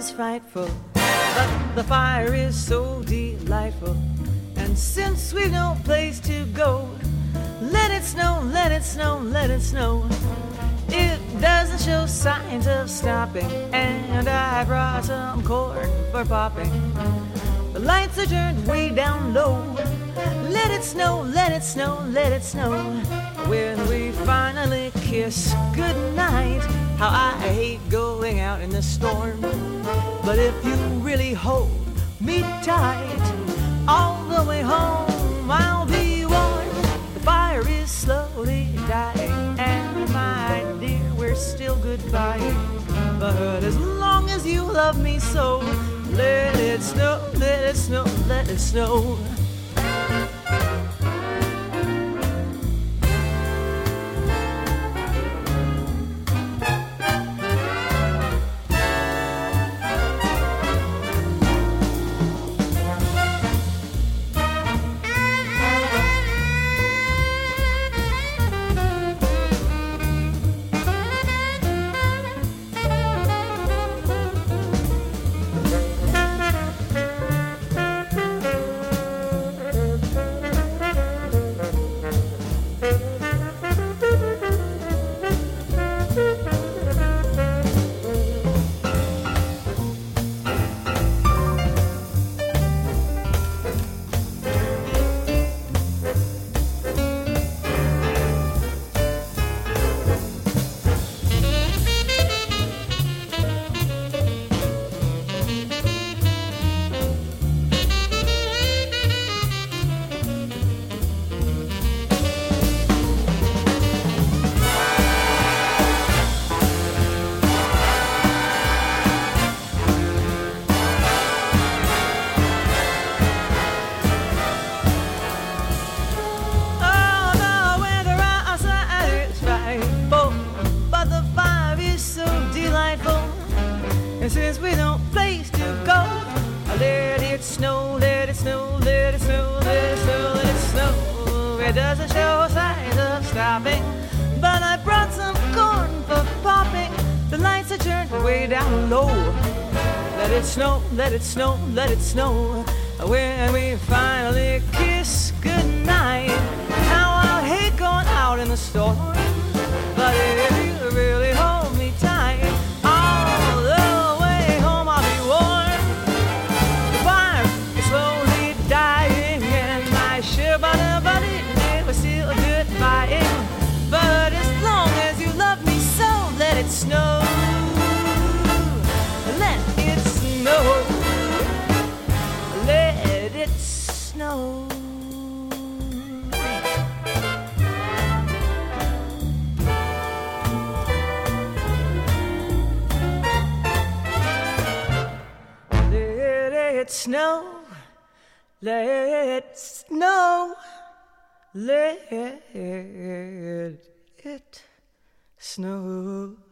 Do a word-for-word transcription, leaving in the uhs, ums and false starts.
is frightful, but the fire is so delightful. And since we've no place to go, let it snow, let it snow, let it snow. It doesn't show signs of stopping, and I brought some corn for popping. The lights are turned way down low. Let it snow, let it snow, let it snow. When we finally kiss goodnight, how I hate going out in the storm. But if you really hold me tight, all the way home I'll be warm. The fire is slowly dying, and my dear, we're still goodbye. But as long as you love me so, let it snow, let it snow, let it snow. And since we no place to go, let it snow, let it snow, let it snow, let it snow, let it snow. It doesn't show signs of stopping, but I brought some corn for popping. The lights are turned way down low. Let it snow, let it snow, let it snow. When we finally kiss goodnight, now I'll hate going out in the storm, but if you really hold me tight, all the way home I'll be warm. The fire is slowly dying, and my sure butter buddy, we're still goodbying. But as long as you love me so, let it snow, let it snow, let it snow. Let it snow, let it snow, let it snow.